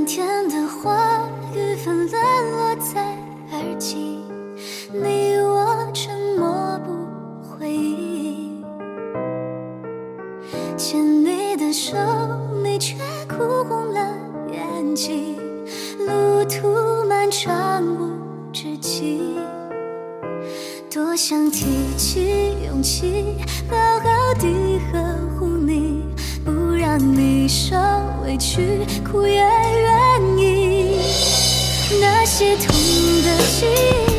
甜甜的话语纷乱落在耳际，你我沉默不回应。牵你的手，你却哭红了眼睛，路途漫长无止境。多想提起勇气，好好地呵护你，不让你受委屈，哭也愿意。那些痛的记忆